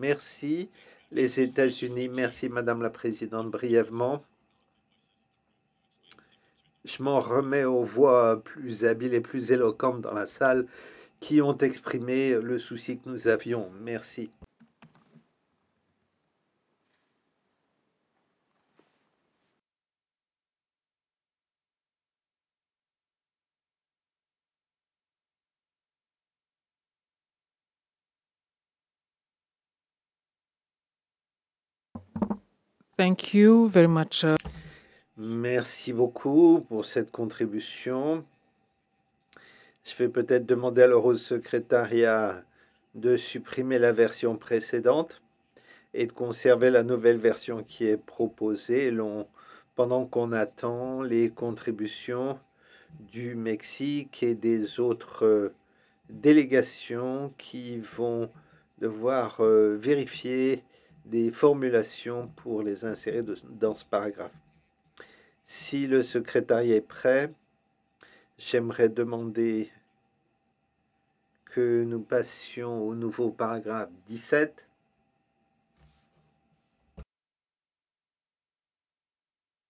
Merci. Les États-Unis, merci Madame la Présidente, brièvement. Je m'en remets aux voix plus habiles et plus éloquentes dans la salle qui ont exprimé le souci que nous avions. Merci. Thank you very much. Merci beaucoup pour cette contribution. Je vais peut-être demander alors au secrétariat de supprimer la version précédente et de conserver la nouvelle version qui est proposée pendant qu'on attend les contributions du Mexique et des autres délégations qui vont devoir vérifier des formulations pour les insérer dans ce paragraphe. Si le secrétariat est prêt, j'aimerais demander que nous passions au nouveau paragraphe 17